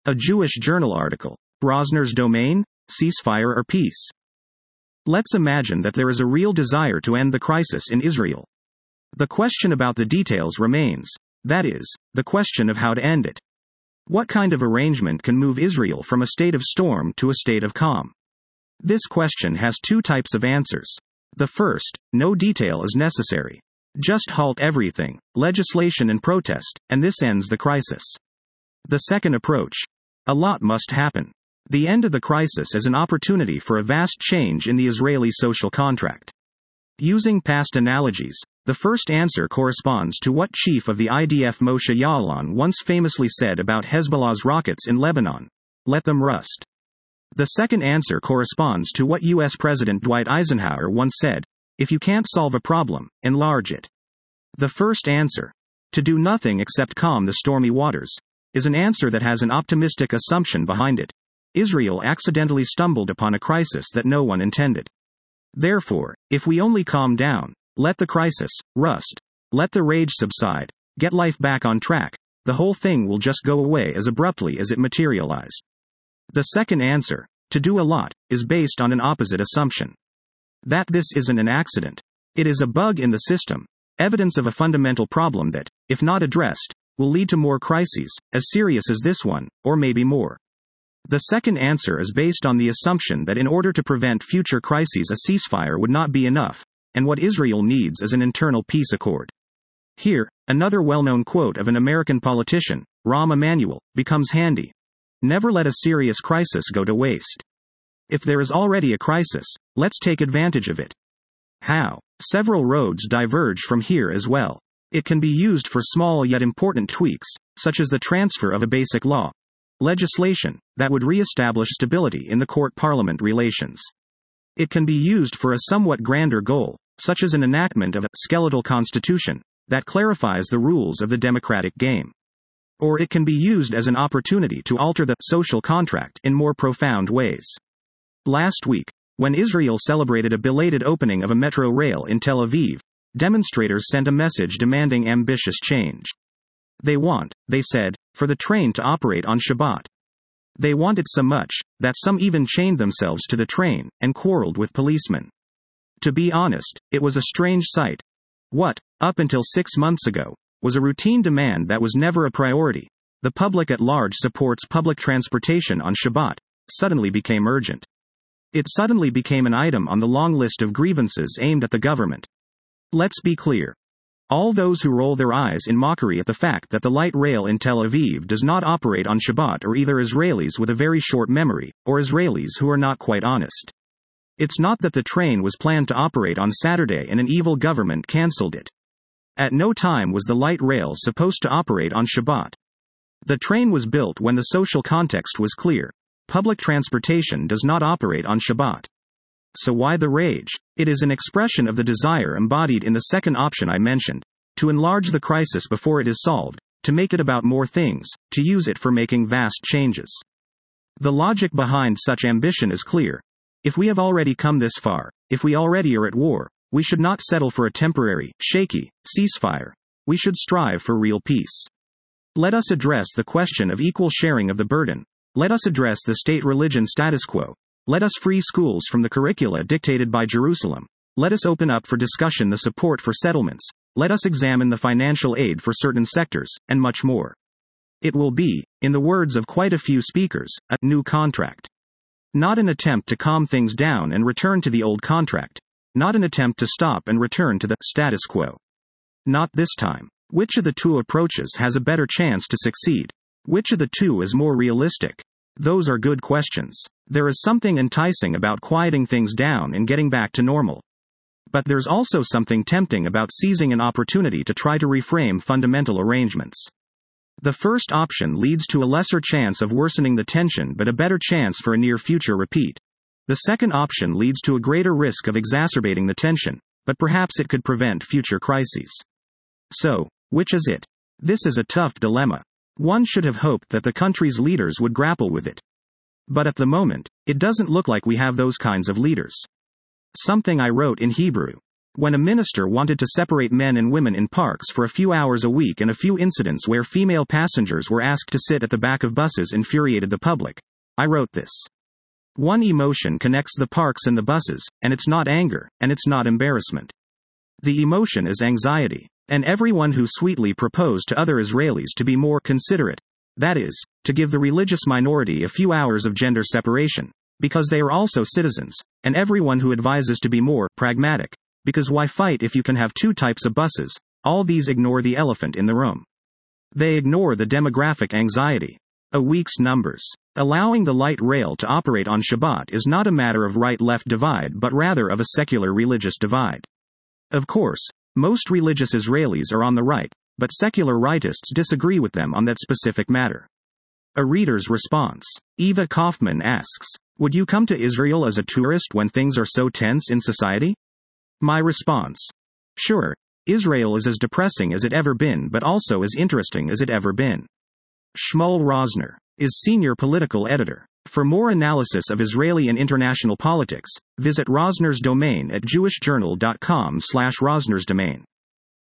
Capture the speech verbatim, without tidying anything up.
A Jewish journal article. Rosner's domain? Ceasefire or peace? Let's imagine that there is a real desire to end the crisis in Israel. The question about the details remains. That is, the question of how to end it. What kind of arrangement can move Israel from a state of storm to a state of calm? This question has two types of answers. The first, no detail is necessary. Just halt everything, legislation and protest, and this ends the crisis. The second approach. A lot must happen. The end of the crisis is an opportunity for a vast change in the Israeli social contract. Using past analogies, the first answer corresponds to what chief of the I D F Moshe Ya'alon once famously said about Hezbollah's rockets in Lebanon: let them rust. The second answer corresponds to what U S President Dwight Eisenhower once said: if you can't solve a problem, enlarge it. The first answer, to do nothing except calm the stormy waters, is an answer that has an optimistic assumption behind it. Israel accidentally stumbled upon a crisis that no one intended. Therefore, if we only calm down, let the crisis rust, let the rage subside, get life back on track, the whole thing will just go away as abruptly as it materialized. The second answer, to do a lot, is based on an opposite assumption. That this isn't an accident. It is a bug in the system, evidence of a fundamental problem that, if not addressed, will lead to more crises, as serious as this one, or maybe more. The second answer is based on the assumption that in order to prevent future crises a ceasefire would not be enough, and what Israel needs is an internal peace accord. Here, another well-known quote of an American politician, Rahm Emanuel, becomes handy. Never let a serious crisis go to waste. If there is already a crisis, let's take advantage of it. How? Several roads diverge from here as well. It can be used for small yet important tweaks, such as the transfer of a basic law, legislation, that would re-establish stability in the court-parliament relations. It can be used for a somewhat grander goal, such as an enactment of a skeletal constitution, that clarifies the rules of the democratic game. Or it can be used as an opportunity to alter the social contract in more profound ways. Last week, when Israel celebrated a belated opening of a metro rail in Tel Aviv, demonstrators sent a message demanding ambitious change. They want, they said, for the train to operate on Shabbat. They want it so much, that some even chained themselves to the train, and quarreled with policemen. To be honest, it was a strange sight. What, up until six months ago, was a routine demand that was never a priority, the public at large supports public transportation on Shabbat, suddenly became urgent. It suddenly became an item on the long list of grievances aimed at the government. Let's be clear. All those who roll their eyes in mockery at the fact that the light rail in Tel Aviv does not operate on Shabbat are either Israelis with a very short memory, or Israelis who are not quite honest. It's not that the train was planned to operate on Saturday and an evil government cancelled it. At no time was the light rail supposed to operate on Shabbat. The train was built when the social context was clear. Public transportation does not operate on Shabbat. So why the rage? It is an expression of the desire embodied in the second option I mentioned, to enlarge the crisis before it is solved, to make it about more things, to use it for making vast changes. The logic behind such ambition is clear. If we have already come this far, if we already are at war, we should not settle for a temporary, shaky, ceasefire. We should strive for real peace. Let us address the question of equal sharing of the burden. Let us address the state-religion status quo. Let us free schools from the curricula dictated by Jerusalem. Let us open up for discussion the support for settlements. Let us examine the financial aid for certain sectors, and much more. It will be, in the words of quite a few speakers, a new contract. Not an attempt to calm things down and return to the old contract. Not an attempt to stop and return to the status quo. Not this time. Which of the two approaches has a better chance to succeed? Which of the two is more realistic? Those are good questions. There is something enticing about quieting things down and getting back to normal. But there's also something tempting about seizing an opportunity to try to reframe fundamental arrangements. The first option leads to a lesser chance of worsening the tension but a better chance for a near-future repeat. The second option leads to a greater risk of exacerbating the tension, but perhaps it could prevent future crises. So, which is it? This is a tough dilemma. One should have hoped that the country's leaders would grapple with it. But at the moment, it doesn't look like we have those kinds of leaders. Something I wrote in Hebrew. When a minister wanted to separate men and women in parks for a few hours a week, and a few incidents where female passengers were asked to sit at the back of buses infuriated the public, I wrote this. One emotion connects the parks and the buses, and it's not anger, and it's not embarrassment. The emotion is anxiety. And everyone who sweetly proposed to other Israelis to be more considerate, that is, to give the religious minority a few hours of gender separation, because they are also citizens, and everyone who advises to be more pragmatic, because why fight if you can have two types of buses, all these ignore the elephant in the room. They ignore the demographic anxiety. A week's numbers. Allowing the light rail to operate on Shabbat is not a matter of right-left divide but rather of a secular religious divide. Of course, most religious Israelis are on the right, but secular rightists disagree with them on that specific matter. A reader's response. Eva Kaufman asks, would you come to Israel as a tourist when things are so tense in society? My response. Sure, Israel is as depressing as it ever been but also as interesting as it ever been. Shmuel Rosner is senior political editor. For more analysis of Israeli and international politics, visit Rosner's domain at jewish journal dot com slash Rosner's domain.